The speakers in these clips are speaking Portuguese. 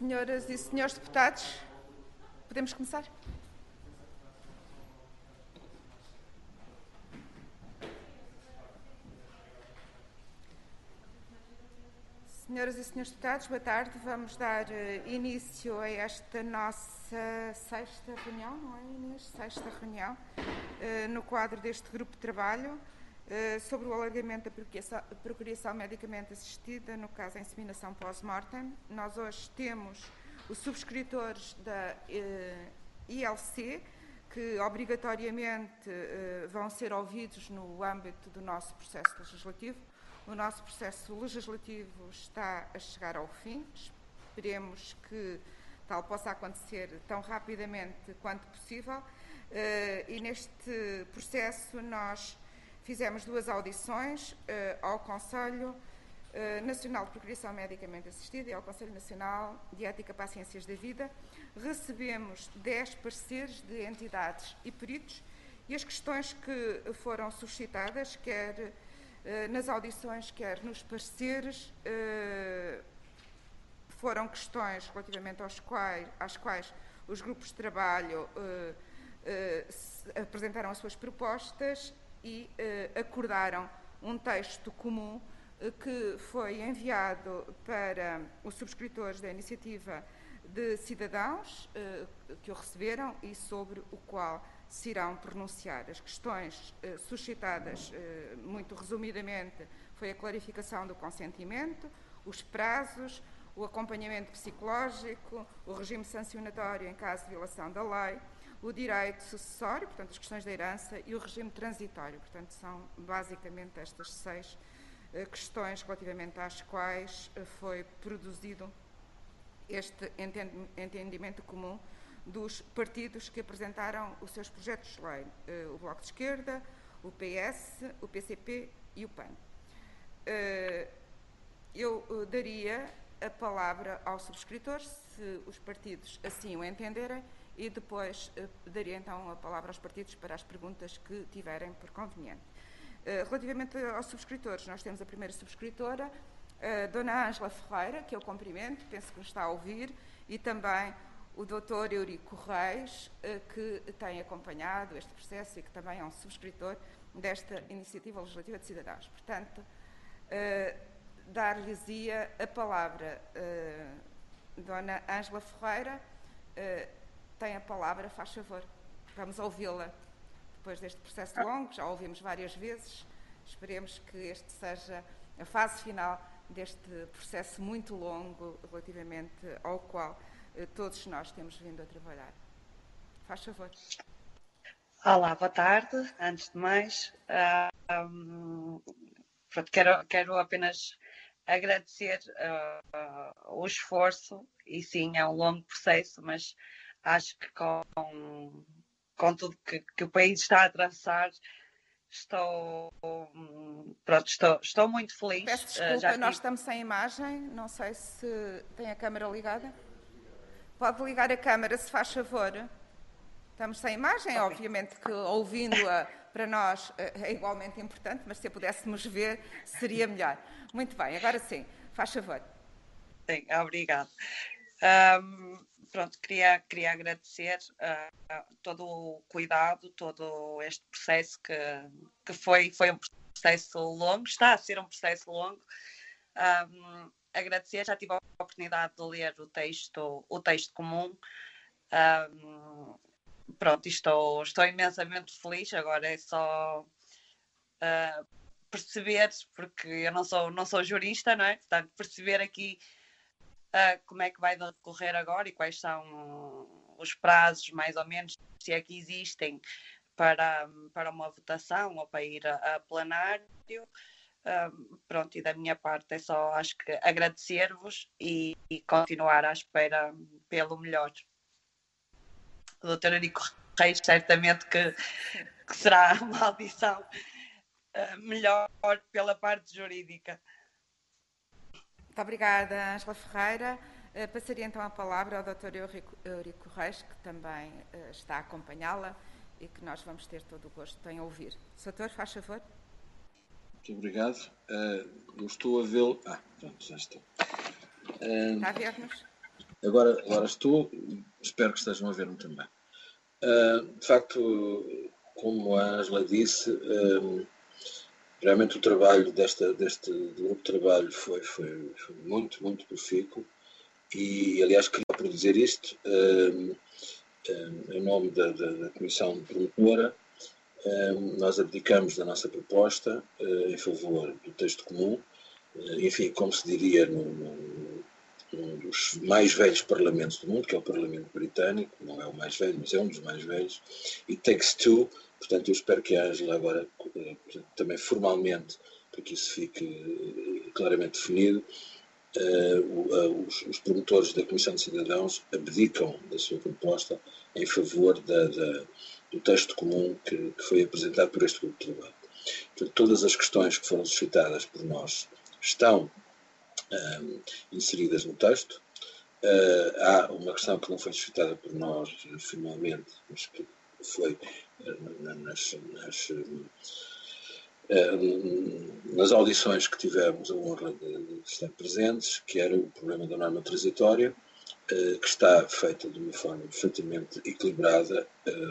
Senhoras e senhores deputados, podemos começar? Senhoras e senhores deputados, boa tarde. Vamos dar início a esta nossa sexta reunião, não é, Inês? Sexta reunião, no quadro deste grupo de trabalho sobre o alargamento da procriação medicamente assistida, no caso a inseminação pós-mortem. Nós hoje temos os subscritores da ILC, que obrigatoriamente vão ser ouvidos no âmbito do nosso processo legislativo. O nosso processo legislativo está a chegar ao fim. Esperemos que tal possa acontecer tão rapidamente quanto possível. E neste processo nós fizemos duas audições ao Conselho Nacional de Procriação Medicamente Assistida e ao Conselho Nacional de Ética para as Ciências da Vida. Recebemos 10 pareceres de entidades e peritos e as questões que foram suscitadas, quer nas audições, quer nos pareceres, foram questões relativamente às quais os grupos de trabalho apresentaram as suas propostas e acordaram um texto comum que foi enviado para os subscritores da iniciativa de cidadãos que o receberam e sobre o qual se irão pronunciar. As questões suscitadas, muito resumidamente, foi a clarificação do consentimento, os prazos, o acompanhamento psicológico, o regime sancionatório em caso de violação da lei, o direito sucessório, portanto, as questões da herança, e o regime transitório. Portanto, são basicamente estas 6 questões relativamente às quais foi produzido este entendimento comum dos partidos que apresentaram os seus projetos de lei, o Bloco de Esquerda, o PS, o PCP e o PAN. Eu daria a palavra aos subscritores, se os partidos assim o entenderem, e depois daria então a palavra aos partidos para as perguntas que tiverem por conveniente. Relativamente aos subscritores, nós temos a primeira subscritora, a Dona Ângela Ferreira, que eu cumprimento, penso que nos está a ouvir, e também o Dr. Eurico Reis, que tem acompanhado este processo e que também é um subscritor desta iniciativa legislativa de cidadãos. Portanto, dar-lhes-ia a palavra. Dona Ângela Ferreira tem a palavra, faz favor. Vamos ouvi-la depois deste processo longo, já ouvimos várias vezes. Esperemos que este seja a fase final deste processo muito longo relativamente ao qual todos nós temos vindo a trabalhar. Faz favor. Olá, boa tarde. Antes de mais, quero apenas agradecer o esforço, e sim, é um longo processo, mas acho que com tudo que o país está a atravessar, estou muito feliz. Peço desculpa, nós estamos sem imagem, não sei se tem a câmara ligada. Pode ligar a câmara, se faz favor. Estamos sem imagem, okay. Obviamente que ouvindo-a para nós é igualmente importante, mas se a pudéssemos ver seria melhor. Muito bem, agora sim, faz favor. Sim, obrigado. Queria agradecer todo o cuidado, todo este processo que foi um processo longo, está a ser um processo longo. Agradecer, já tive a oportunidade de ler o texto comum. Estou imensamente feliz. Agora é só perceber, porque eu não sou jurista, não é? Portanto, perceber aqui como é que vai decorrer agora e quais são os prazos, mais ou menos, se é que existem para uma votação ou para ir a plenário. E da minha parte é só, acho que, agradecer-vos e continuar à espera pelo melhor. O Dr. Eurico Reis, certamente que será uma audição melhor pela parte jurídica. Muito obrigada, Ângela Ferreira. Passaria então a palavra ao Dr. Eurico Reis, que também está a acompanhá-la e que nós vamos ter todo o gosto em ouvir. Doutor, faz favor. Muito obrigado. Eu estou a vê-lo. Pronto, já estou. Está a ver-nos? Agora estou, espero que estejam a ver-me também. De facto, como a Ângela disse, realmente o trabalho deste grupo de trabalho foi muito, muito profícuo e, aliás, queria produzir isto em nome da Comissão Promotora. Nós abdicamos da nossa proposta em favor do texto comum, enfim, como se diria num dos mais velhos parlamentos do mundo, que é o Parlamento Britânico, não é o mais velho, mas é um dos mais velhos, e takes two, portanto eu espero que a Ângela agora, também formalmente, para que isso fique claramente definido, os promotores da Comissão de Cidadãos abdicam da sua proposta em favor do texto comum que foi apresentado por este grupo de trabalho. Portanto, todas as questões que foram suscitadas por nós estão inseridas no texto. Há uma questão que não foi suscitada por nós finalmente, mas que foi nas audições que tivemos a honra de estar presentes, que era o problema da norma transitória, que está feita de uma forma perfeitamente equilibrada,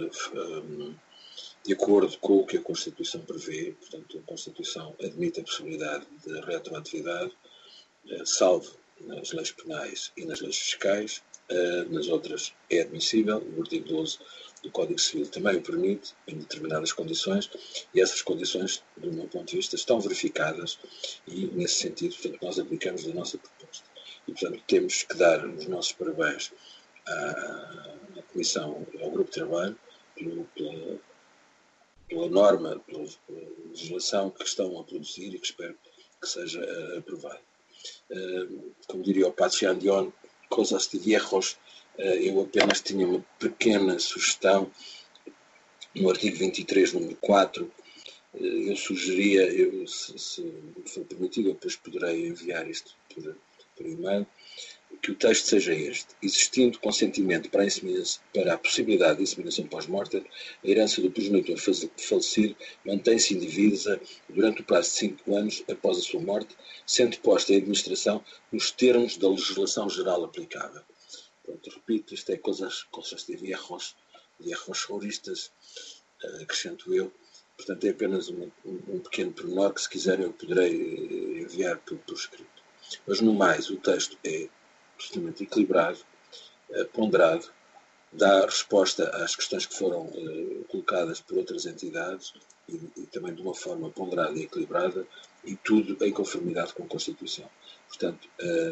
de acordo com o que a Constituição prevê. Portanto, a Constituição admite a possibilidade de retroatividade, salvo nas leis penais e nas leis fiscais. Nas outras é admissível. O artigo 12 do Código Civil também o permite, em determinadas condições, e essas condições, do meu ponto de vista, estão verificadas e, nesse sentido, portanto, nós aplicamos a nossa proposta. E, portanto, temos que dar os nossos parabéns à Comissão, ao Grupo de Trabalho, pela norma, pela legislação que estão a produzir e que espero que seja aprovada. Como diria o Padre Giandion, coisas de viejos, eu apenas tinha uma pequena sugestão no artigo 23, número 4. Eu sugeria, se for permitido, eu depois poderei enviar isto por e-mail, que o texto seja este: existindo consentimento para a possibilidade de inseminação pós-mortem, a herança do progenitor falecido mantém-se indivisa durante o prazo de 5 anos após a sua morte, sendo posta em administração nos termos da legislação geral aplicável. Pronto, repito, isto é coisas de viejos juristas, acrescento eu. Portanto, é apenas um pequeno pormenor que, se quiserem, eu poderei enviar por escrito. Mas, no mais, o texto é absolutamente equilibrado, ponderado, dá resposta às questões que foram colocadas por outras entidades e também de uma forma ponderada e equilibrada, e tudo em conformidade com a Constituição. Portanto,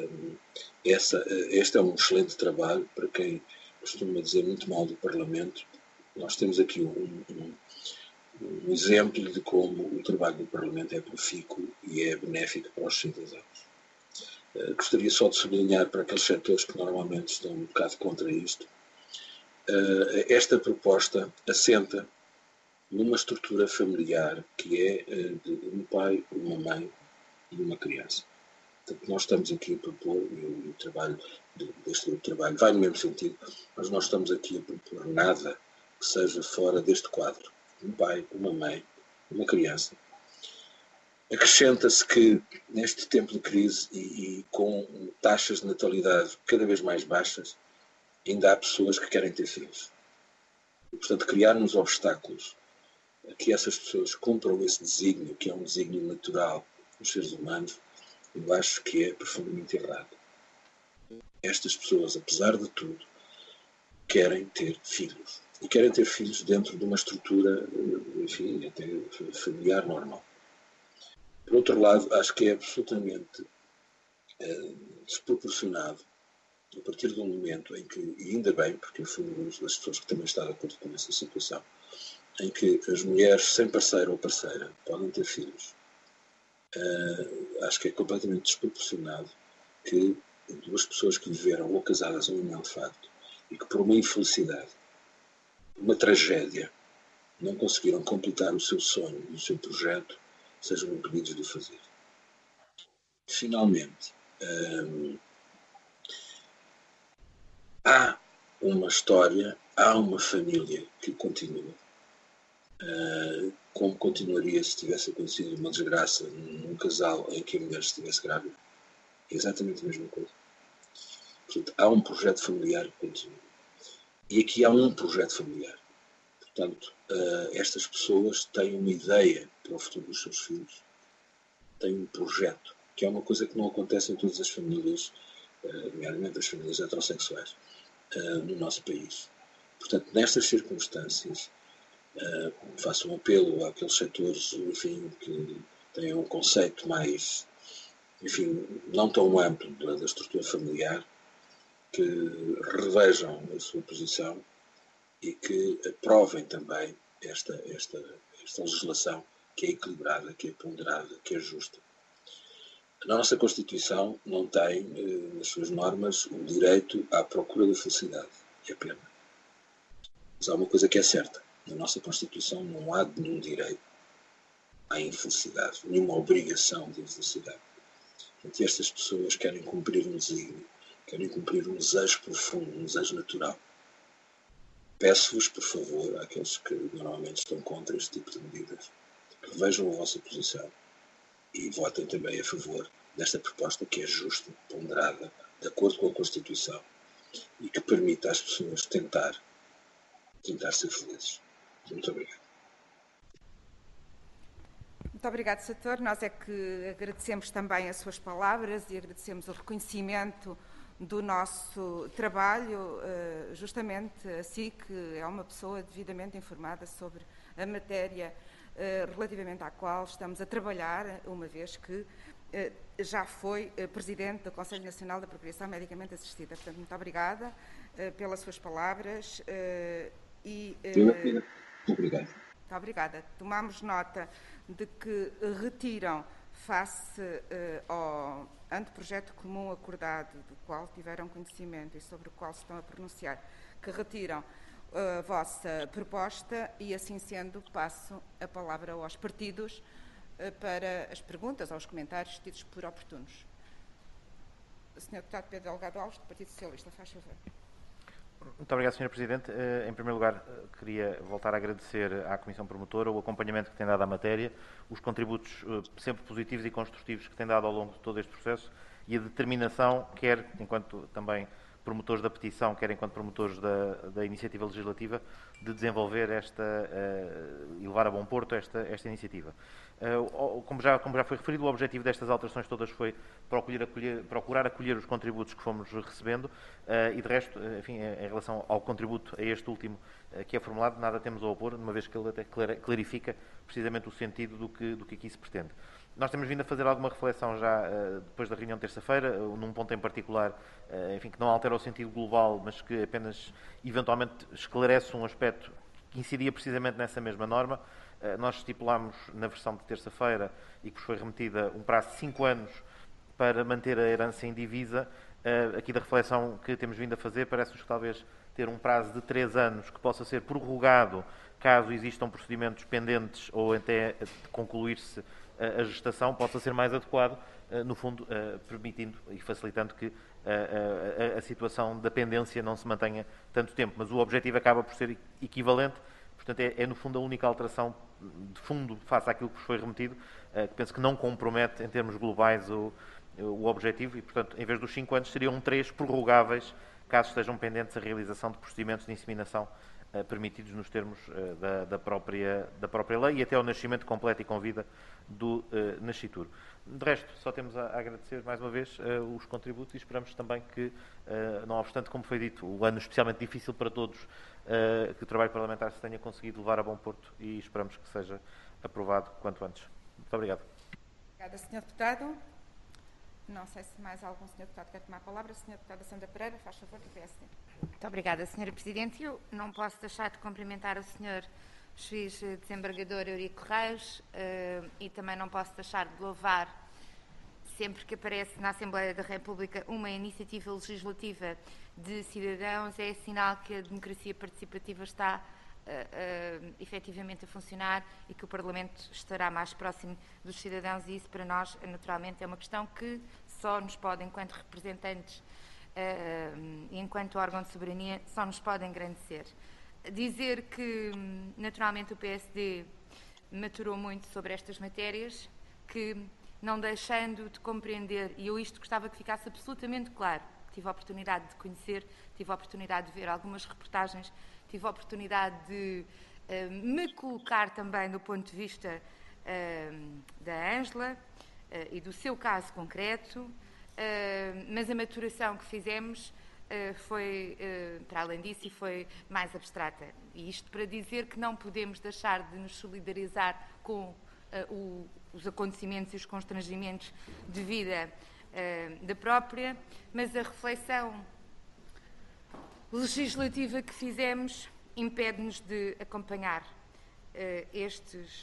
este é um excelente trabalho para quem costuma dizer muito mal do Parlamento. Nós temos aqui um exemplo de como o trabalho do Parlamento é profícuo e é benéfico para os cidadãos. Gostaria só de sublinhar para aqueles setores que normalmente estão um bocado contra isto. Esta proposta assenta numa estrutura familiar que é de um pai, uma mãe e uma criança. Portanto, nós estamos aqui a propor, e o trabalho deste grupo de trabalho vai no mesmo sentido, mas nós estamos aqui a propor nada que seja fora deste quadro. Um pai, uma mãe, uma criança. Acrescenta-se que, neste tempo de crise e com taxas de natalidade cada vez mais baixas, ainda há pessoas que querem ter filhos. E, portanto, criar-nos obstáculos a que essas pessoas cumpram esse desígnio, que é um desígnio natural dos seres humanos, eu acho que é profundamente errado. Estas pessoas, apesar de tudo, querem ter filhos. E querem ter filhos dentro de uma estrutura, enfim, até familiar normal. Por outro lado, acho que é absolutamente desproporcionado, a partir de um momento em que, e ainda bem, porque eu fui uma das pessoas que também está de acordo com essa situação, em que as mulheres sem parceiro ou parceira podem ter filhos, acho que é completamente desproporcionado que duas pessoas que viveram ou casadas em união de facto e que, por uma infelicidade, uma tragédia, não conseguiram completar o seu sonho e o seu projeto, sejam impedidos de o fazer. Finalmente, há uma história, há uma família que continua, como continuaria se tivesse acontecido uma desgraça num casal em que a mulher estivesse grávida. É exatamente a mesma coisa. Portanto, há um projeto familiar que continua. E aqui há um projeto familiar. Portanto, estas pessoas têm uma ideia para o futuro dos seus filhos, têm um projeto, que é uma coisa que não acontece em todas as famílias, nomeadamente as famílias heterossexuais, no nosso país. Portanto, nestas circunstâncias, faço um apelo àqueles setores, enfim, que têm um conceito mais, enfim, não tão amplo da estrutura familiar, que revejam a sua posição e que aprovem também esta legislação que é equilibrada, que é ponderada, que é justa. A nossa Constituição não tem, nas suas normas, o direito à procura da felicidade. É pena. Mas há uma coisa que é certa. Na nossa Constituição não há nenhum direito à infelicidade, nenhuma obrigação de infelicidade. Portanto, estas pessoas querem cumprir um desígnio, querem cumprir um desejo profundo, um desejo natural. Peço-vos, por favor, àqueles que normalmente estão contra este tipo de medidas, que revejam a vossa posição e votem também a favor desta proposta que é justa, ponderada, de acordo com a Constituição e que permita às pessoas tentar ser felizes. Muito obrigado. Muito obrigado, Sr. Nós é que agradecemos também as suas palavras e agradecemos o reconhecimento do nosso trabalho, justamente assim que é uma pessoa devidamente informada sobre a matéria relativamente à qual estamos a trabalhar, uma vez que já foi Presidente do Conselho Nacional da Procriação Medicamente Assistida. Portanto, muito obrigada pelas suas palavras. Obrigado. Muito obrigada. Tomamos nota de que retiram, face ao anteprojeto comum acordado, do qual tiveram conhecimento e sobre o qual se estão a pronunciar, que retiram a vossa proposta e, assim sendo, passo a palavra aos partidos para as perguntas ou os comentários tidos por oportunos. O Sr. Deputado Pedro Delgado Alves, do Partido Socialista, faz favor. Muito obrigado, Sr. Presidente. Em primeiro lugar, queria voltar a agradecer à Comissão Promotora o acompanhamento que tem dado à matéria, os contributos sempre positivos e construtivos que tem dado ao longo de todo este processo e a determinação, quer enquanto também promotores da petição, quer enquanto promotores da iniciativa legislativa, de desenvolver e levar a bom porto esta iniciativa. Como já foi referido, o objetivo destas alterações todas foi procurar acolher os contributos que fomos recebendo e, de resto, enfim, em relação ao contributo a este último que é formulado, nada temos a opor, uma vez que ele até clarifica precisamente o sentido do que aqui se pretende. Nós temos vindo a fazer alguma reflexão já depois da reunião de terça-feira, num ponto em particular, enfim, que não altera o sentido global, mas que apenas eventualmente esclarece um aspecto que incidia precisamente nessa mesma norma. Nós estipulámos na versão de terça-feira e que vos foi remetida um prazo de 5 anos para manter a herança em divisa. Aqui da reflexão que temos vindo a fazer, parece-nos que talvez ter um prazo de 3 anos que possa ser prorrogado caso existam procedimentos pendentes ou até concluir-se a gestação, possa ser mais adequado, no fundo, permitindo e facilitando que a situação da pendência não se mantenha tanto tempo. Mas o objetivo acaba por ser equivalente, portanto, é no fundo a única alteração de fundo face àquilo que vos foi remetido, que penso que não compromete em termos globais o objetivo e, portanto, em vez dos 5 anos, seriam 3 prorrogáveis, caso estejam pendentes a realização de procedimentos de inseminação permitidos nos termos da própria lei e até ao nascimento completo e com vida do nascituro. De resto, só temos a agradecer mais uma vez os contributos e esperamos também que, não obstante, como foi dito, o ano especialmente difícil para todos, que o trabalho parlamentar se tenha conseguido levar a bom porto e esperamos que seja aprovado quanto antes. Muito obrigado. Obrigada, Sr. Deputado. Não sei se mais algum Sr. Deputado quer tomar a palavra. Sra. Deputada Sandra Pereira, faz favor, do PSD. Muito obrigada, Sra. Presidente. Eu não posso deixar de cumprimentar o Sr. Juiz Desembargador Eurico Reis e também não posso deixar de louvar, sempre que aparece na Assembleia da República uma iniciativa legislativa de cidadãos, é sinal que a democracia participativa está efetivamente a funcionar e que o Parlamento estará mais próximo dos cidadãos e isso para nós, naturalmente, é uma questão que só nos pode, enquanto representantes e enquanto órgão de soberania, só nos pode engrandecer. Dizer que, naturalmente, o PSD maturou muito sobre estas matérias, que não deixando de compreender, e eu isto gostava que ficasse absolutamente claro, tive a oportunidade de conhecer, tive a oportunidade de ver algumas reportagens, tive a oportunidade de me colocar também do ponto de vista da Ângela e do seu caso concreto, mas a maturação que fizemos foi, para além disso, e foi mais abstrata. E isto para dizer que não podemos deixar de nos solidarizar com os acontecimentos e os constrangimentos de vida da própria, mas a reflexão legislativa que fizemos impede-nos de acompanhar estes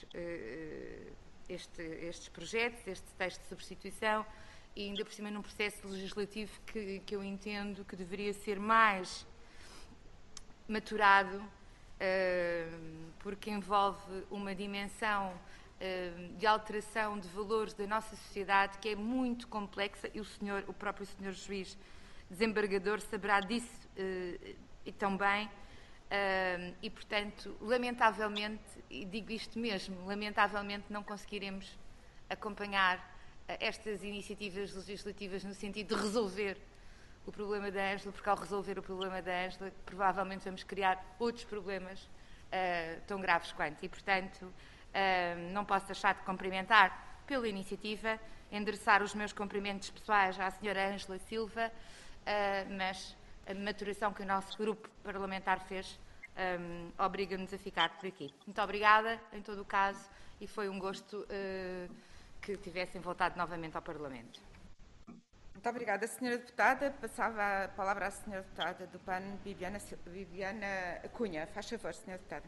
projetos, este texto de substituição, e ainda por cima num processo legislativo que eu entendo que deveria ser mais maturado, porque envolve uma dimensão de alteração de valores da nossa sociedade que é muito complexa, e o próprio senhor juiz desembargador saberá disso e tão bem, e portanto, lamentavelmente, e digo isto mesmo, lamentavelmente não conseguiremos acompanhar estas iniciativas legislativas no sentido de resolver o problema da Ângela, porque ao resolver o problema da Ângela provavelmente vamos criar outros problemas tão graves quanto, e portanto não posso deixar de cumprimentar pela iniciativa, endereçar os meus cumprimentos pessoais à senhora Ângela Silva, mas a maturação que o nosso grupo parlamentar fez obriga-nos a ficar por aqui. Muito obrigada, em todo o caso, e foi um gosto que tivessem voltado novamente ao Parlamento. Muito obrigada, Sra. Deputada. Passava a palavra à Sra. Deputada do PAN, Viviana Cunha. Faz favor, Sra. Deputada.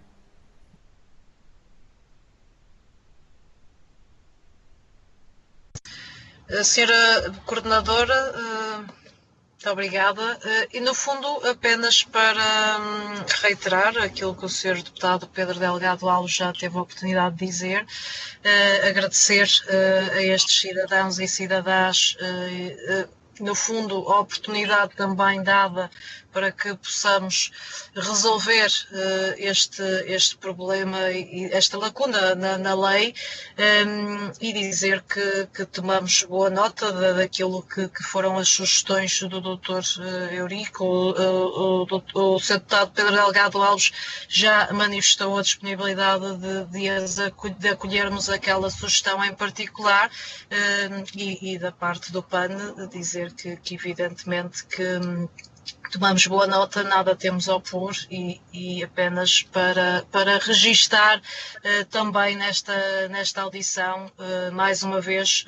Senhora Coordenadora, muito obrigada. E, no fundo, apenas para reiterar aquilo que o Sr. Deputado Pedro Delgado Alves já teve a oportunidade de dizer, agradecer a estes cidadãos e cidadãs, no fundo, a oportunidade também dada para que possamos resolver este problema e esta lacuna na lei, e dizer que tomamos boa nota daquilo que foram as sugestões do Dr. Eurico. O Sr. Deputado Pedro Delgado Alves já manifestou a disponibilidade de acolhermos aquela sugestão em particular, e da parte do PAN dizer que evidentemente que tomamos boa nota, nada temos a opor, e apenas para registar também nesta audição, mais uma vez,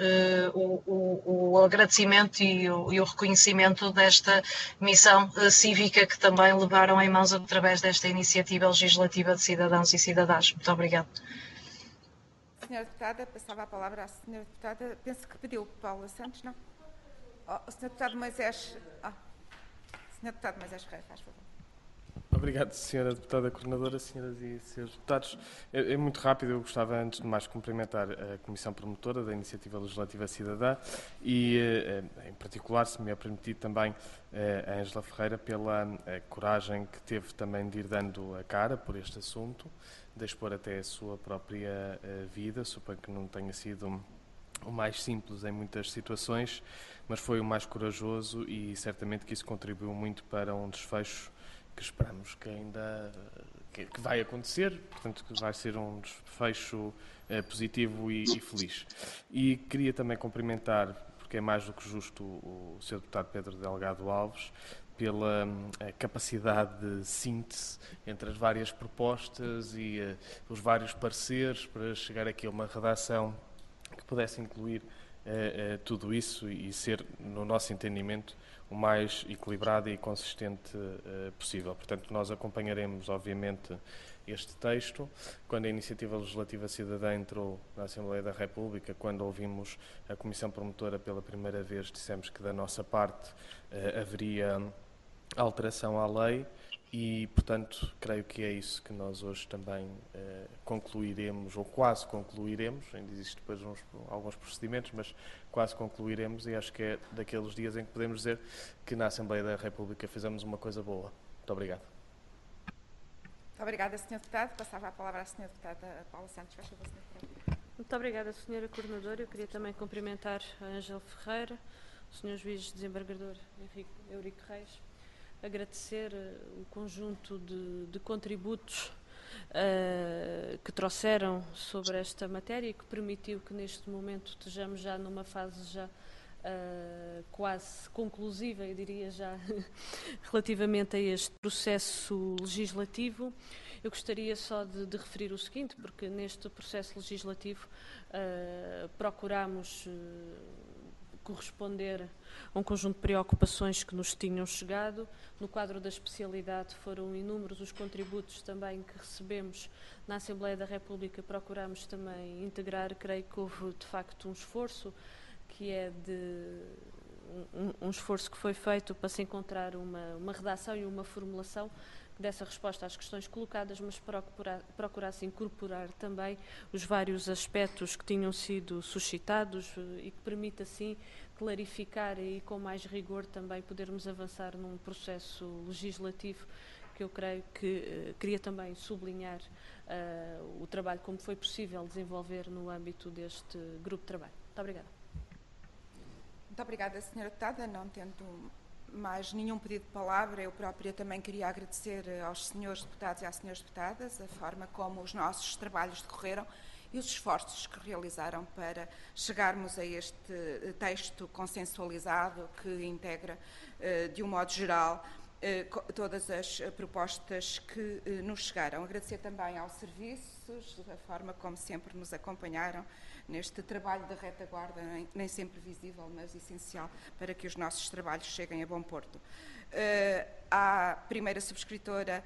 o agradecimento e o reconhecimento desta missão cívica que também levaram em mãos através desta iniciativa legislativa de cidadãos e cidadãs. Muito obrigada. Senhora Deputada, passava a palavra à Senhora Deputada, penso que pediu Paula Santos, não? O Senhor Deputado Moisés... Senhor Deputado Moisés Ferreira, faz favor. Obrigado, Senhora Deputada Coordenadora, Senhoras e Senhores Deputados. É muito rápido, eu gostava antes de mais cumprimentar a Comissão Promotora da Iniciativa Legislativa Cidadã e, em particular, se me é permitido também, a Ângela Ferreira pela coragem que teve também de ir dando a cara por este assunto, de expor até a sua própria vida. Suponho que não tenha sido o mais simples em muitas situações, mas foi o mais corajoso, e certamente que isso contribuiu muito para um desfecho que esperamos que ainda que vai acontecer, portanto que vai ser um desfecho positivo e feliz. E queria também cumprimentar, porque é mais do que justo, o Sr. Deputado Pedro Delgado Alves pela capacidade de síntese entre as várias propostas e os vários pareceres para chegar aqui a uma redação que pudesse incluir tudo isso e ser, no nosso entendimento, o mais equilibrado e consistente possível. Portanto, nós acompanharemos, obviamente, este texto. Quando a Iniciativa Legislativa Cidadã entrou na Assembleia da República, quando ouvimos a Comissão Promotora pela primeira vez, dissemos que da nossa parte haveria alteração à lei. E, portanto, creio que é isso que nós hoje também concluiremos, ou quase concluiremos. Ainda existem depois alguns procedimentos, mas quase concluiremos, e acho que é daqueles dias em que podemos dizer que na Assembleia da República fizemos uma coisa boa. Muito obrigado. Muito obrigada, Sr. Deputado. Passava a palavra à Sra. Deputada Paula Santos. Faz favor, Sra. Deputada. Muito obrigada, Sra. Coordenadora. Eu queria também cumprimentar a Ângela Ferreira, Sr. Juiz Desembargador Henrique Eurico Reis, agradecer o conjunto de contributos que trouxeram sobre esta matéria e que permitiu que neste momento estejamos já numa fase já quase conclusiva, eu diria já, relativamente a este processo legislativo. Eu gostaria só de referir o seguinte, porque neste processo legislativo procuramos corresponder a um conjunto de preocupações que nos tinham chegado. No quadro da especialidade foram inúmeros os contributos também que recebemos na Assembleia da República, procuramos também integrar. Creio que houve de facto um esforço que é um esforço que foi feito para se encontrar uma redação e uma formulação dessa resposta às questões colocadas, mas procurasse incorporar também os vários aspectos que tinham sido suscitados e que permite assim clarificar e com mais rigor também podermos avançar num processo legislativo que eu creio que queria também sublinhar o trabalho como foi possível desenvolver no âmbito deste grupo de trabalho. Muito obrigada. Muito obrigada, Sra. Deputada. Não tendo mais nenhum pedido de palavra, eu própria também queria agradecer aos senhores deputados e às senhoras deputadas a forma como os nossos trabalhos decorreram e os esforços que realizaram para chegarmos a este texto consensualizado que integra, de um modo geral, todas as propostas que nos chegaram. Agradecer também aos serviços, da forma como sempre nos acompanharam neste trabalho de retaguarda, nem sempre visível, mas essencial para que os nossos trabalhos cheguem a bom porto. À primeira subscritora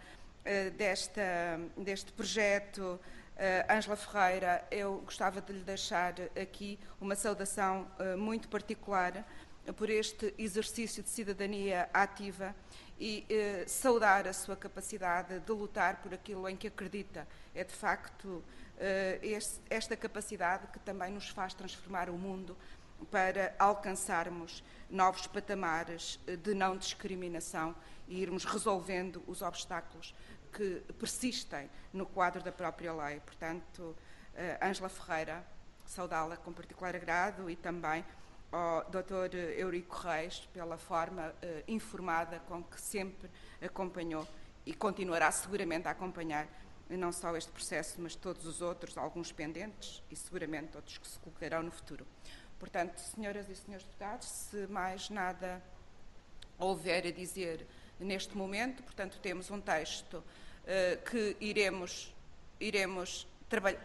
deste projeto, Ângela Ferreira, eu gostava de lhe deixar aqui uma saudação muito particular por este exercício de cidadania ativa e saudar a sua capacidade de lutar por aquilo em que acredita. É, de facto, esta capacidade que também nos faz transformar o mundo para alcançarmos novos patamares de não discriminação e irmos resolvendo os obstáculos que persistem no quadro da própria lei. Portanto, Ângela Ferreira, saudá-la com particular agrado e também ao Dr. Eurico Reis pela forma informada com que sempre acompanhou e continuará seguramente a acompanhar não só este processo, mas todos os outros, alguns pendentes e seguramente outros que se colocarão no futuro. Portanto, senhoras e senhores deputados, se mais nada houver a dizer neste momento, portanto, temos um texto que iremos trabalhar.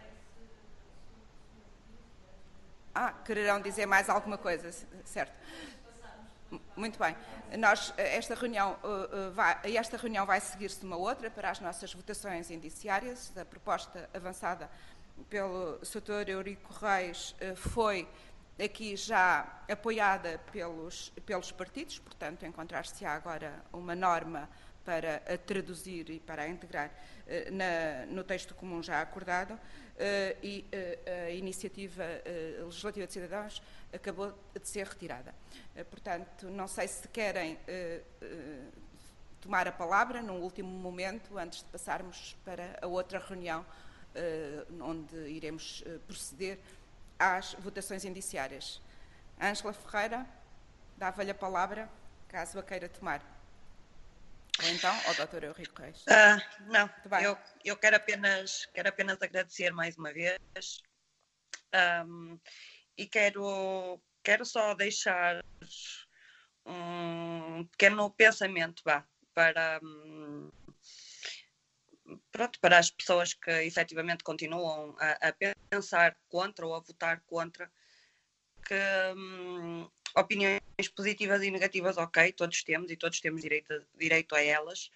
Quererão dizer mais alguma coisa, certo? Muito bem. Esta reunião vai seguir-se uma outra para as nossas votações indiciárias. A proposta avançada pelo Sr. Eurico Reis foi aqui já apoiada pelos partidos, portanto, encontrar-se-á agora uma norma para a traduzir e para a integrar no texto comum já acordado, e a iniciativa legislativa de cidadãos acabou de ser retirada. Portanto, não sei se querem tomar a palavra num último momento, antes de passarmos para a outra reunião, onde iremos proceder às votações indiciárias. Ângela Ferreira, dava-lhe a palavra, caso a queira tomar. Ou então, ao Dr. Eurico Reis. Não, eu quero apenas agradecer mais uma vez e quero só deixar um pequeno pensamento para as pessoas que efetivamente continuam a pensar contra ou a votar contra, que opiniões positivas e negativas, ok, todos temos e todos temos direito a elas,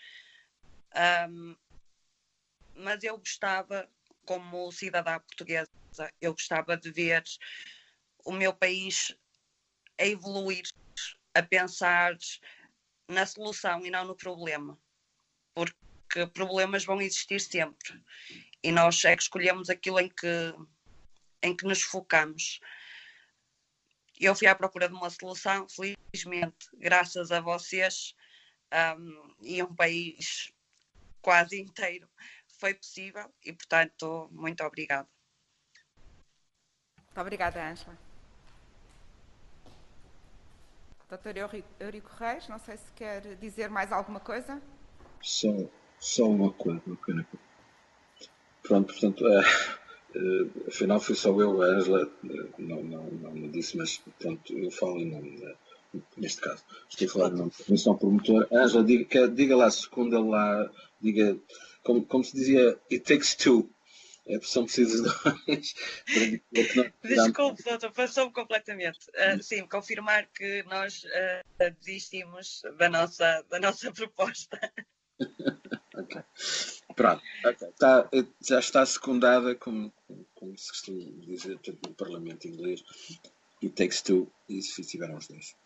mas eu gostava, como cidadã portuguesa, eu gostava de ver o meu país a evoluir, a pensar na solução e não no problema, porque problemas vão existir sempre e nós é que escolhemos aquilo em que nos focamos. Eu fui à procura de uma solução, felizmente, graças a vocês e um país quase inteiro, foi possível e, portanto, muito obrigada. Muito obrigada, Ângela. Dr. Eurico Reis, não sei se quer dizer mais alguma coisa. Só uma coisa, uma pequena coisa. Pronto, portanto, afinal fui só eu, a Ângela não me disse, mas pronto, eu falo em nome, neste caso, estou a falar em nome da Comissão Promotora. Ângela, diga lá, secunda lá, diga, como se dizia, it takes two. São precisos dois. Desculpe, doutor, passou-me completamente. Sim, confirmar que nós desistimos da nossa proposta. Ok. Pronto, okay. Já está secundada, como se costuma dizer no Parlamento inglês, it takes two, e se tiveram os dois.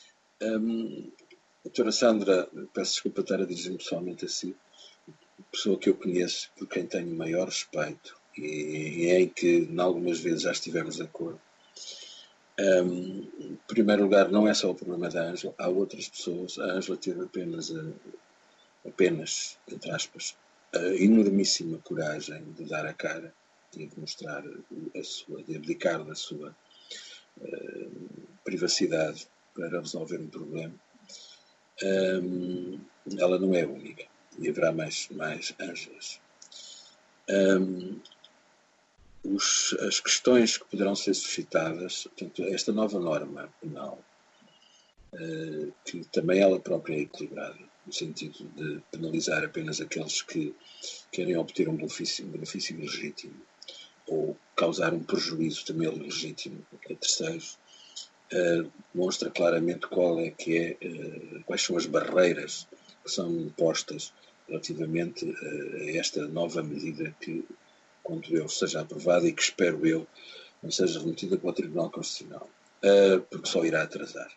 Doutora Sandra, peço desculpa estar a dizer-me pessoalmente assim, pessoa que eu conheço, por quem tenho maior respeito e em que, algumas vezes, já estivemos de acordo. Em primeiro lugar, não é só o problema da Ângela, há outras pessoas. A Ângela teve apenas, entre aspas, a enormíssima coragem de dar a cara e de mostrar de abdicar da sua privacidade para resolver um problema. Ela não é única e haverá mais Ângelas. As questões que poderão ser suscitadas, portanto, esta nova norma penal, que também ela própria é equilibrada, no sentido de penalizar apenas aqueles que querem obter um benefício legítimo ou causar um prejuízo também legítimo a terceiros, mostra claramente quais são as barreiras que são impostas relativamente a esta nova medida que, quando eu seja aprovada e que espero eu não seja remetida para o Tribunal Constitucional, porque só irá atrasar.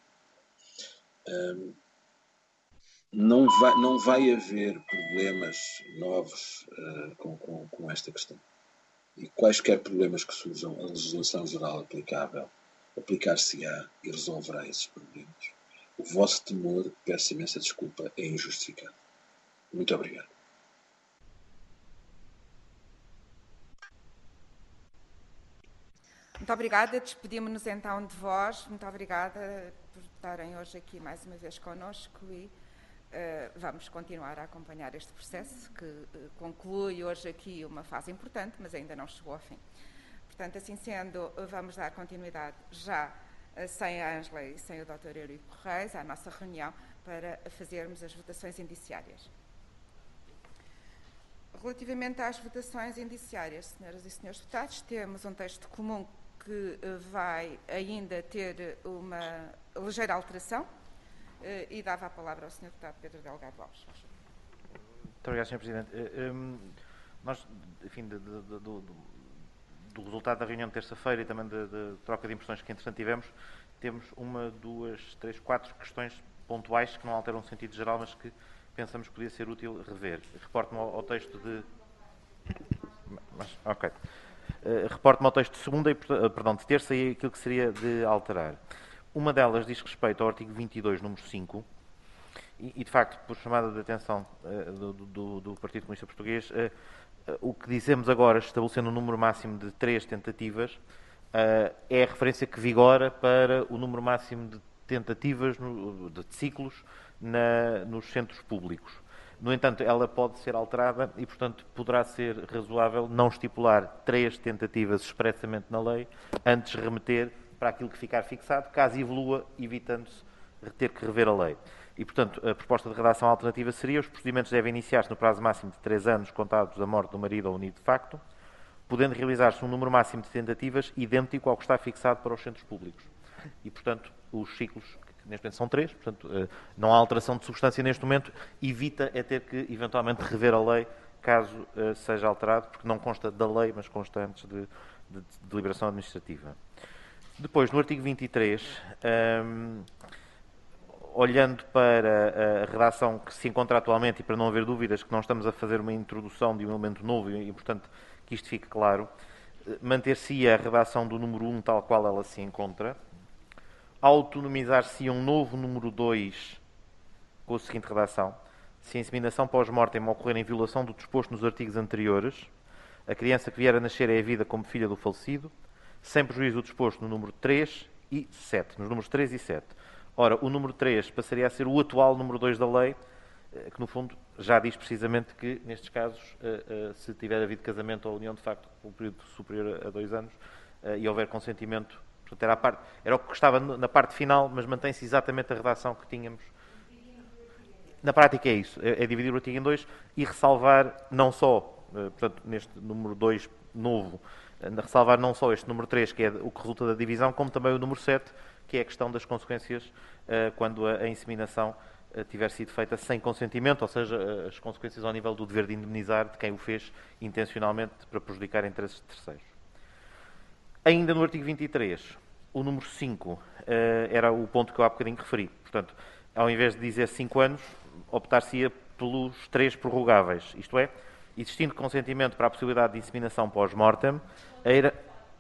Não vai haver problemas novos com esta questão. E quaisquer problemas que surjam, a legislação geral aplicável aplicar-se-á e resolverá esses problemas. O vosso temor, peço imensa desculpa, é injustificado. Muito obrigado. Muito obrigada, despedimos-nos então de vós. Muito obrigada por estarem hoje aqui mais uma vez connosco e vamos continuar a acompanhar este processo que conclui hoje aqui uma fase importante, mas ainda não chegou ao fim. Portanto, assim sendo, vamos dar continuidade já sem a Ângela e sem o Dr. Eurico Reis à nossa reunião para fazermos as votações indiciárias. Relativamente às votações indiciárias, senhoras e senhores deputados, temos um texto comum que vai ainda ter uma ligeira alteração e dava a palavra ao Sr. Deputado Pedro Delgado Alves. Muito obrigado, Sr. Presidente. Nós, enfim, do resultado da reunião de terça-feira e também da troca de impressões que entretanto tivemos, temos 1, 2, 3, 4 questões pontuais que não alteram o sentido geral, mas que pensamos que podia ser útil rever. Reporto-me ao texto de... Ok. Reporto-me ao texto de segunda de terça e aquilo que seria de alterar. Uma delas diz respeito ao artigo 22, número 5, e de facto, por chamada de atenção do Partido Comunista Português, o que dizemos agora, estabelecendo um número máximo de 3 tentativas, é a referência que vigora para o número máximo de tentativas, de ciclos, nos centros públicos. No entanto, ela pode ser alterada e, portanto, poderá ser razoável não estipular 3 tentativas expressamente na lei, antes remeter para aquilo que ficar fixado, caso evolua, evitando-se ter que rever a lei. E, portanto, a proposta de redação alternativa seria: os procedimentos devem iniciar-se no prazo máximo de 3 anos contados da morte do marido ou unido de facto, podendo realizar-se um número máximo de tentativas idêntico ao que está fixado para os centros públicos. E, portanto, os ciclos, que neste momento são 3, portanto, não há alteração de substância neste momento, evita ter que, eventualmente, rever a lei, caso seja alterado, porque não consta da lei, mas consta antes de deliberação administrativa. Depois, no artigo 23, olhando para a redação que se encontra atualmente, e para não haver dúvidas que não estamos a fazer uma introdução de um elemento novo, e, portanto, que isto fique claro, manter-se-ia a redação do número 1 tal qual ela se encontra, autonomizar-se um novo número 2 com a seguinte redação: se a inseminação pós-mortem ocorrer em violação do disposto nos artigos anteriores, a criança que vier a nascer é havida como filha do falecido, sem prejuízo do disposto no número 3 e 7, nos números 3 e 7. Ora, o número 3 passaria a ser o atual número 2 da lei, que no fundo já diz precisamente que, nestes casos, se tiver havido casamento ou união de facto por um período superior a 2 anos e houver consentimento, portanto, era o que estava na parte final, mas mantém-se exatamente a redação que tínhamos. Na prática é isso, é dividir o artigo em 2 e ressalvar não só, portanto, neste número 2 novo, ressalvar não só este número 3, que é o que resulta da divisão, como também o número 7, que é a questão das consequências quando a inseminação tiver sido feita sem consentimento, ou seja, as consequências ao nível do dever de indemnizar de quem o fez intencionalmente para prejudicar interesses de terceiros. Ainda no artigo 23, o número 5 era o ponto que eu há bocadinho referi. Portanto, ao invés de dizer 5 anos, optar-se-ia pelos 3 prorrogáveis. Isto é, existindo consentimento para a possibilidade de inseminação pós-mortem, era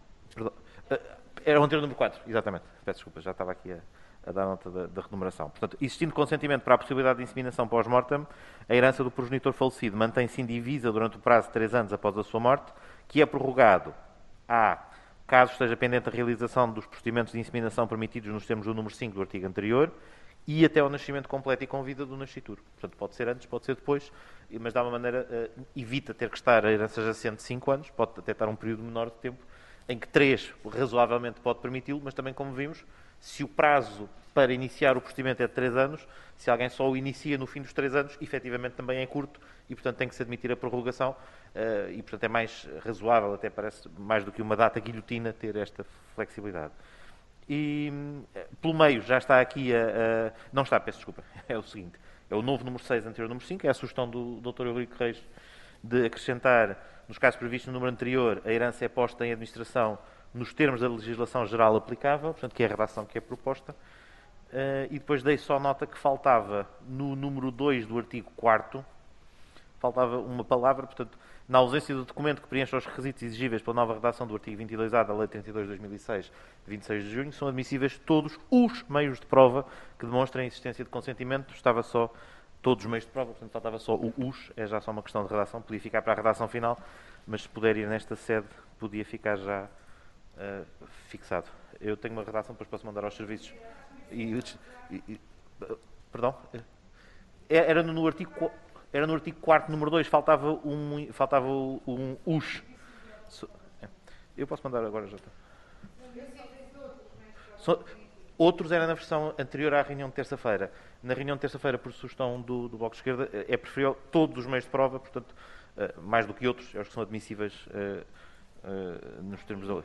o anterior número 4, exatamente. Peço desculpa, já estava aqui a dar nota da renumeração. Portanto, existindo consentimento para a possibilidade de inseminação pós-mortem, a herança do progenitor falecido mantém-se indivisa durante o prazo de 3 anos após a sua morte, que é prorrogado caso esteja pendente a realização dos procedimentos de inseminação permitidos nos termos do número 5 do artigo anterior, e até ao nascimento completo e com vida do nascituro. Portanto, pode ser antes, pode ser depois, mas de uma maneira evita ter que estar a herança jacente de 5 anos, pode até estar um período menor de tempo, em que 3 razoavelmente pode permiti-lo, mas também, como vimos, se o prazo para iniciar o procedimento é de 3 anos, se alguém só o inicia no fim dos 3 anos, efetivamente também é curto e, portanto, tem que se admitir a prorrogação e, portanto, é mais razoável, até parece mais do que uma data guilhotina, ter esta flexibilidade. E, pelo meio, já está aqui não está, peço desculpa, é o seguinte, é o novo número 6 anterior ao número 5, é a sugestão do Dr. Eurico Reis de acrescentar, nos casos previstos no número anterior, a herança é posta em administração nos termos da legislação geral aplicável, portanto, que é a redação que é proposta. E depois dei só nota que faltava no número 2 do artigo 4º, faltava uma palavra, portanto, na ausência do documento que preencha os requisitos exigíveis pela nova redação do artigo 22A da Lei 32 de 2006, de 26 de junho, são admissíveis todos os meios de prova que demonstrem a existência de consentimento. Estava só todos os meios de prova, portanto, faltava só o US, é já só uma questão de redação, podia ficar para a redação final, mas se puder ir nesta sede, podia ficar já fixado. Eu tenho uma redação, depois posso mandar aos serviços. Perdão? Era no artigo 4º, número 2, faltava um US. Eu posso mandar agora, já está. Outros era na versão anterior à reunião de terça-feira. Na reunião de terça-feira, por sugestão do Bloco de Esquerda, é preferível todos os meios de prova, portanto, mais do que outros, os que são admissíveis nos termos da lei.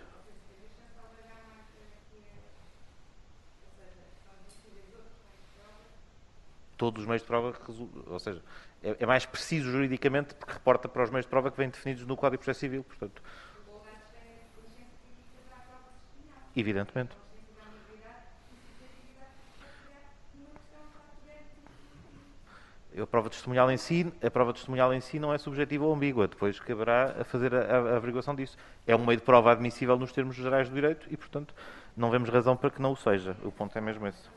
Todos os meios de prova, ou seja, é mais preciso juridicamente porque reporta para os meios de prova que vêm definidos no Código de Processo Civil, portanto. Evidentemente. A prova testemunhal em si não é subjetiva ou ambígua, depois caberá a fazer a averiguação disso. É um meio de prova admissível nos termos gerais do direito e, portanto, não vemos razão para que não o seja. O ponto é mesmo esse.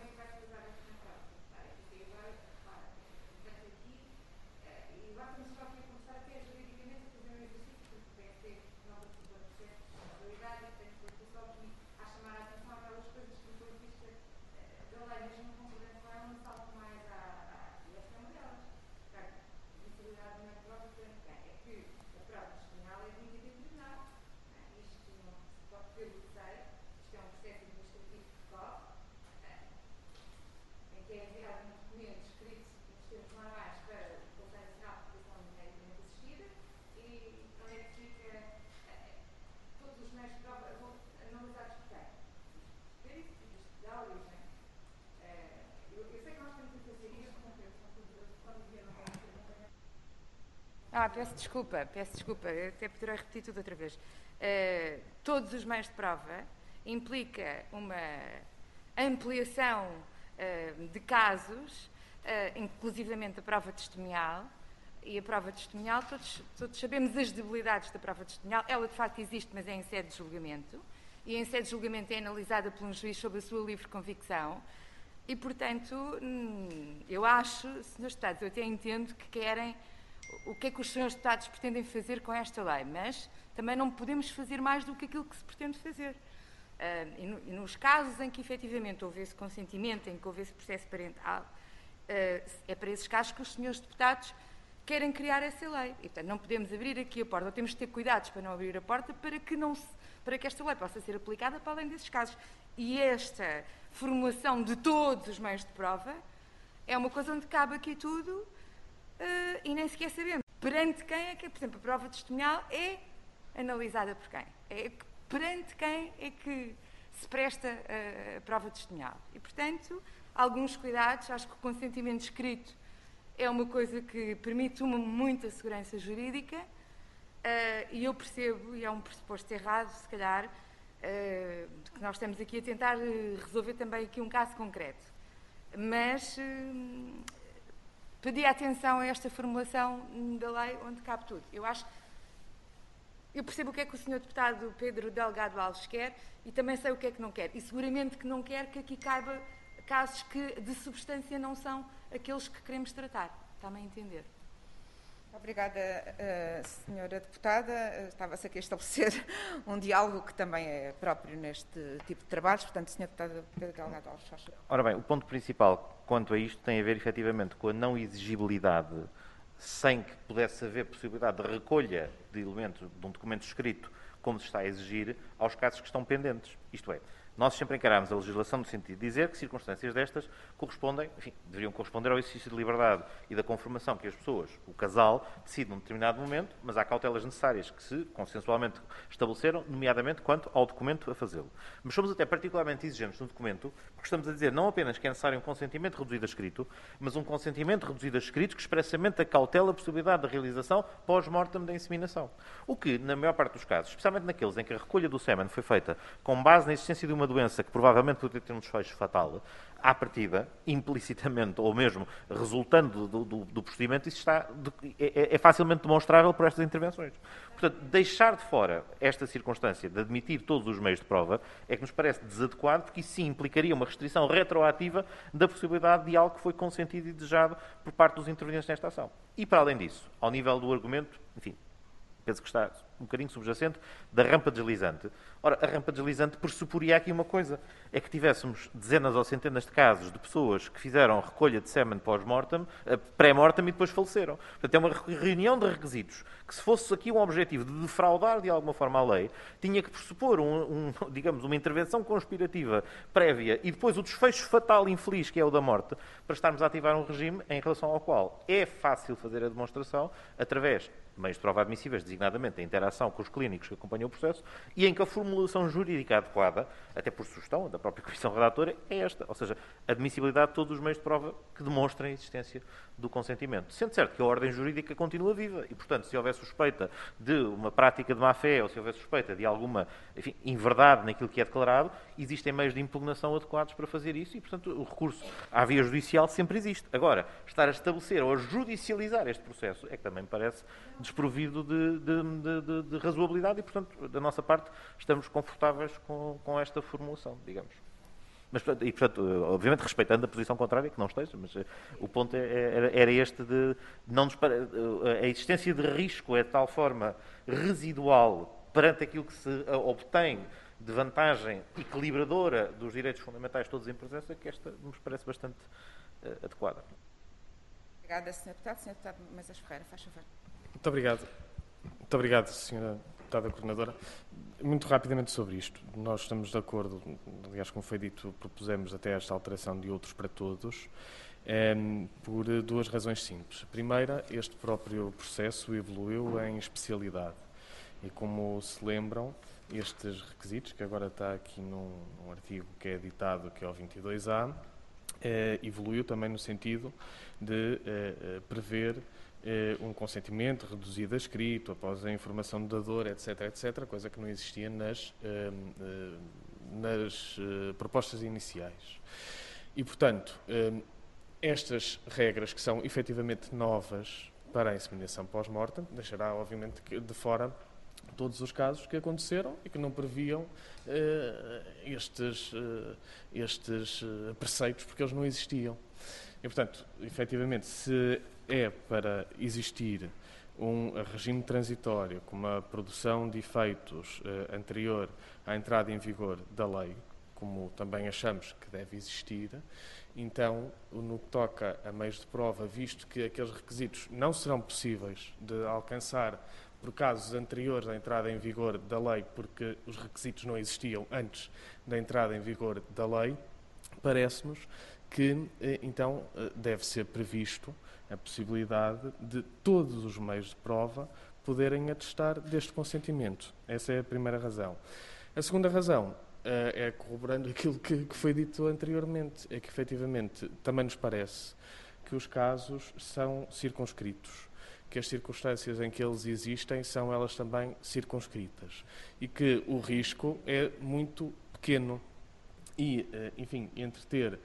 Peço desculpa, eu até poderei repetir tudo outra vez. Todos os meios de prova implica uma ampliação de casos, inclusivamente a prova testemunhal, e a prova testemunhal, todos sabemos as debilidades da prova testemunhal, ela de facto existe, mas é em sede de julgamento, e em sede de julgamento é analisada por um juiz sob a sua livre convicção, e portanto, eu acho, senhores deputados, eu até entendo que querem o que é que os senhores deputados pretendem fazer com esta lei, mas também não podemos fazer mais do que aquilo que se pretende fazer. E nos casos em que efetivamente houve esse consentimento, em que houve esse processo parental, é para esses casos que os senhores deputados querem criar essa lei. E, portanto, não podemos abrir aqui a porta, ou temos de ter cuidados para não abrir a porta para que esta lei possa ser aplicada para além desses casos. E esta formulação de todos os meios de prova é uma coisa onde cabe aqui tudo e nem sequer sabemos perante quem é que, por exemplo, a prova testemunhal é analisada por quem? Perante quem é que se presta a prova testemunhal? E, portanto, alguns cuidados, acho que o consentimento escrito é uma coisa que permite muita segurança jurídica e eu percebo, e é um pressuposto errado, se calhar, que nós estamos aqui a tentar resolver também aqui um caso concreto. Mas pedi atenção a esta formulação da lei onde cabe tudo. Eu percebo o que é que o Sr. Deputado Pedro Delgado Alves quer e também sei o que é que não quer. E seguramente que não quer que aqui caiba casos que de substância não são aqueles que queremos tratar. Está-me a entender? Obrigada, Senhora Deputada. Estava-se aqui a estabelecer um diálogo que também é próprio neste tipo de trabalhos. Portanto, Sr. Deputado Pedro Delgado Alves, faz favor. Ora bem, o ponto principal quanto a isto tem a ver efetivamente com a não exigibilidade, sem que pudesse haver possibilidade de recolha de elementos de um documento escrito, como se está a exigir, aos casos que estão pendentes. Isto é, nós sempre encaramos a legislação no sentido de dizer que circunstâncias destas correspondem, enfim, deveriam corresponder ao exercício de liberdade e da conformação que as pessoas, o casal, decidem num determinado momento, mas há cautelas necessárias que se consensualmente estabeleceram, nomeadamente quanto ao documento a fazê-lo. Mas somos até particularmente exigentes no documento, porque estamos a dizer não apenas que é necessário um consentimento reduzido a escrito, mas um consentimento reduzido a escrito que expressamente acautela a possibilidade da realização pós-mortem da inseminação. O que, na maior parte dos casos, especialmente naqueles em que a recolha do sêmen foi feita com base na existência de uma doença que provavelmente poderia ter um desfecho fatal, à partida, implicitamente, ou mesmo resultando do procedimento, isso é facilmente demonstrável por estas intervenções. Portanto, deixar de fora esta circunstância de admitir todos os meios de prova é que nos parece desadequado, porque isso sim implicaria uma restrição retroativa da possibilidade de algo que foi consentido e desejado por parte dos intervenientes nesta ação. E, para além disso, ao nível do argumento, enfim, penso que está um bocadinho subjacente, da rampa deslizante. Ora, a rampa deslizante pressuporia aqui uma coisa, é que tivéssemos dezenas ou centenas de casos de pessoas que fizeram recolha de sêmen pós-mortem, pré-mortem e depois faleceram. Portanto, é uma reunião de requisitos que, se fosse aqui um objetivo de defraudar de alguma forma a lei, tinha que pressupor digamos, uma intervenção conspirativa prévia e depois o desfecho fatal infeliz, que é o da morte, para estarmos a ativar um regime em relação ao qual é fácil fazer a demonstração através de meios de prova admissíveis, designadamente a interação com os clínicos que acompanham o processo, e em que a formulação jurídica adequada, até por sugestão da própria Comissão Redatora, é esta, ou seja, a admissibilidade de todos os meios de prova que demonstrem a existência do consentimento. Sendo certo que a ordem jurídica continua viva e, portanto, se houver suspeita de uma prática de má-fé ou se houver suspeita de alguma, enfim, inverdade naquilo que é declarado, existem meios de impugnação adequados para fazer isso e, portanto, o recurso à via judicial sempre existe. Agora, estar a estabelecer ou a judicializar este processo é que também me parece desprovido de razoabilidade e, portanto, da nossa parte, estamos confortáveis com esta formulação, digamos. Mas, e, portanto, obviamente respeitando a posição contrária, que não esteja, mas o ponto era este de não a existência de risco é de tal forma residual perante aquilo que se obtém de vantagem equilibradora dos direitos fundamentais todos em presença, que esta nos parece bastante adequada. Obrigada, Sr. Deputado. Sr. Deputado Mesas Ferreira, faz favor. Muito obrigado. Muito obrigado, Sra. Deputada Coordenadora. Muito rapidamente sobre isto. Nós estamos de acordo, aliás, como foi dito, propusemos até esta alteração de outros para todos, por duas razões simples. A primeira, este próprio processo evoluiu em especialidade. E como se lembram, estes requisitos, que agora está aqui num artigo que é editado, que é o 22A, evoluiu também no sentido de prever um consentimento reduzido a escrito, após a informação do dador, etc., etc., coisa que não existia nas propostas iniciais. E, portanto, estas regras que são efetivamente novas para a inseminação pós-mortem, deixará, obviamente, de fora todos os casos que aconteceram e que não previam estes preceitos, porque eles não existiam. E, portanto, efetivamente, se é para existir um regime transitório com uma produção de efeitos anterior à entrada em vigor da lei, como também achamos que deve existir, então, no que toca a meios de prova, visto que aqueles requisitos não serão possíveis de alcançar por casos anteriores à entrada em vigor da lei, porque os requisitos não existiam antes da entrada em vigor da lei, parece-nos que, então, deve ser previsto a possibilidade de todos os meios de prova poderem atestar deste consentimento. Essa é a primeira razão. A segunda razão é corroborando aquilo que foi dito anteriormente, é que, efetivamente, também nos parece que os casos são circunscritos, que as circunstâncias em que eles existem são elas também circunscritas e que o risco é muito pequeno e, enfim, entre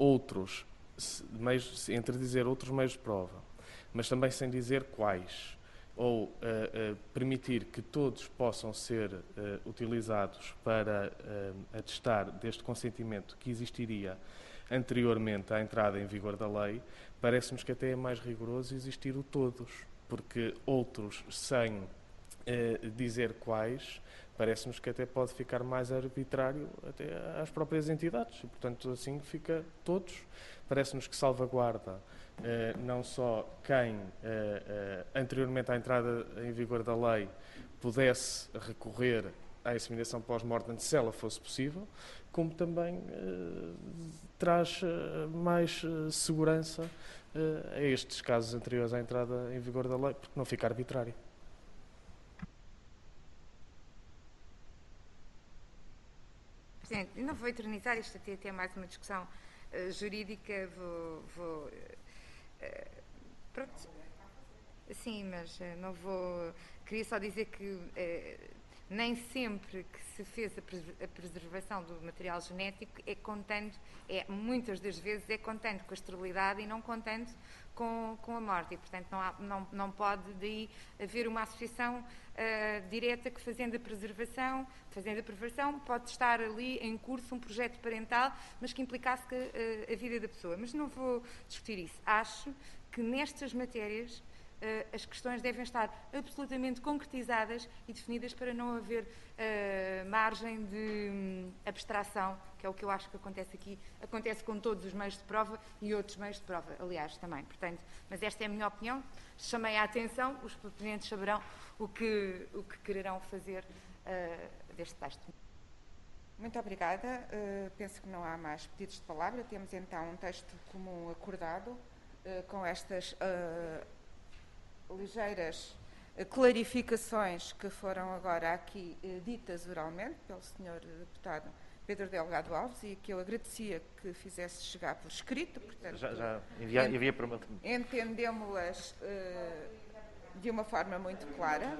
dizer outros meios de prova, mas também sem dizer quais, ou permitir que todos possam ser utilizados para atestar deste consentimento que existiria anteriormente à entrada em vigor da lei, parece-nos que até é mais rigoroso existir o todos, porque outros, sem dizer quais, parece-nos que até pode ficar mais arbitrário até às próprias entidades. E, portanto, assim fica todos. Parece-nos que salvaguarda não só quem, anteriormente à entrada em vigor da lei, pudesse recorrer à inseminação pós-mortem, se ela fosse possível, como também traz mais segurança a estes casos anteriores à entrada em vigor da lei, porque não fica arbitrário. Presidente, não vou eternizar, isto até é mais uma discussão jurídica, pronto, sim, mas não vou, queria só dizer que nem sempre que se fez a preservação do material genético muitas das vezes é contando com a esterilidade e não contando com a morte, e portanto não pode daí haver uma associação direta que fazendo a preservação pode estar ali em curso um projeto parental, mas que implicasse a vida da pessoa. Mas não vou discutir isso. Acho que nestas matérias as questões devem estar absolutamente concretizadas e definidas para não haver margem de abstração, que é o que eu acho que acontece aqui. Acontece com todos os meios de prova e outros meios de prova, aliás, também. Portanto, mas esta é a minha opinião. Chamei a atenção, os proponentes saberão o que quererão fazer deste texto. Muito obrigada. Penso que não há mais pedidos de palavra. Temos então um texto comum acordado com estas ligeiras clarificações que foram agora aqui ditas oralmente pelo Sr. Deputado Pedro Delgado Alves e que eu agradecia que fizesse chegar por escrito. Portanto, já envia para uma... Entendemos-las de uma forma muito clara.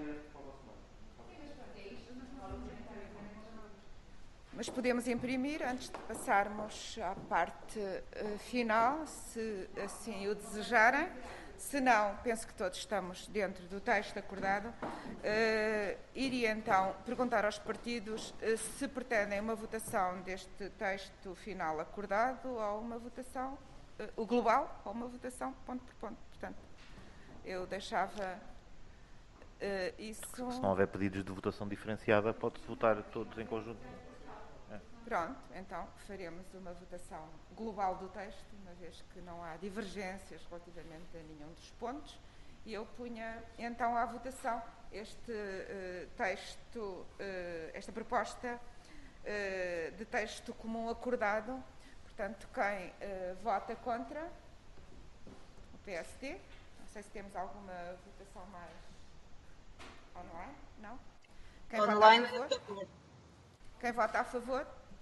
Mas podemos imprimir antes de passarmos à parte final, se assim o desejarem. Se não, penso que todos estamos dentro do texto acordado. Iria então perguntar aos partidos se pretendem uma votação deste texto final acordado ou uma votação, o global, ou uma votação ponto por ponto. Portanto, eu deixava isso... Se não houver pedidos de votação diferenciada, pode-se votar todos em conjunto. Pronto, então faremos uma votação global do texto, uma vez que não há divergências relativamente a nenhum dos pontos, e eu punha então à votação este texto, esta proposta de texto comum acordado. Portanto, quem vota contra? O PSD. Não sei se temos alguma votação mais online. Não? Quem online. Vota a favor? Quem vota a favor?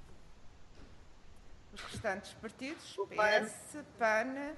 Os restantes partidos, PS, PAN,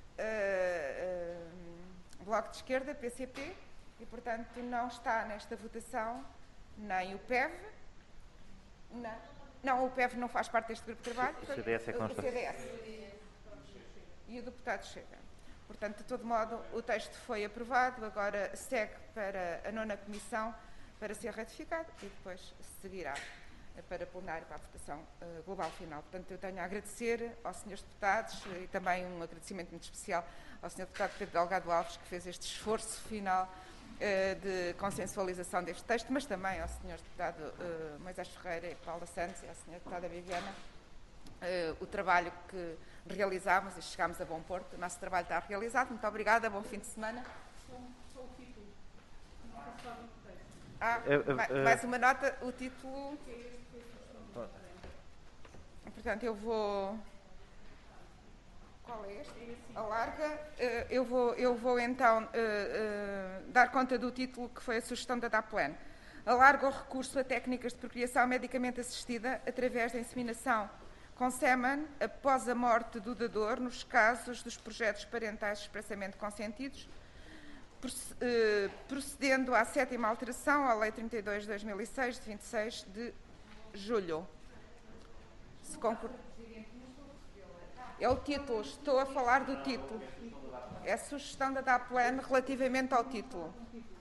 Bloco de Esquerda, PCP, e, portanto, não está nesta votação nem o PEV, não, o PEV não faz parte deste grupo de trabalho, o CDS é que não está. O CDS e o deputado Chega. Portanto, de todo modo, o texto foi aprovado, agora segue para a 9ª Comissão para ser ratificado e depois seguirá para plenário, para a votação global final. Portanto, eu tenho a agradecer aos senhores deputados e também um agradecimento muito especial ao senhor deputado Pedro Delgado Alves, que fez este esforço final de consensualização deste texto, mas também ao Sr. Deputado Moisés Ferreira e Paula Santos e à Sra. Deputada Viviana, o trabalho que realizámos e chegámos a bom porto. O nosso trabalho está realizado. Muito obrigada, bom fim de semana. Mais uma nota, o título. Portanto, eu vou. Qual é este? Alarga. Eu vou então dar conta do título que foi a sugestão da DAPLAN. Alarga o recurso a técnicas de procriação medicamente assistida através da inseminação com sêmen após a morte do dador nos casos dos projetos parentais expressamente consentidos, procedendo à 7ª alteração à Lei 32 de 2006, de 26 de julho. Se concor... É o título, estou a falar do título. É a sugestão da DAPLAN relativamente ao título.